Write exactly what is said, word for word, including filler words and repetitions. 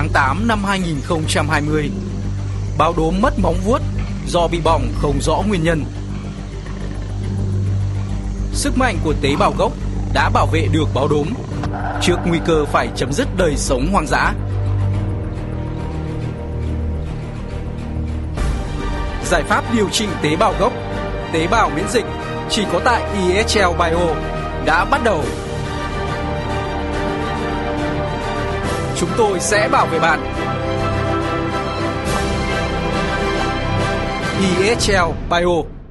tháng tám năm hai nghìn không trăm hai mươi. Báo đốm mất móng vuốt do bị bỏng không rõ nguyên nhân. Sức mạnh của tế bào gốc đã bảo vệ được báo đốm trước nguy cơ phải chấm dứt đời sống hoang dã. Giải pháp điều trị tế bào gốc, tế bào miễn dịch chỉ có tại e ét lờ Bio đã bắt đầu. Chúng tôi sẽ bảo vệ bạn. e ét lờ Bio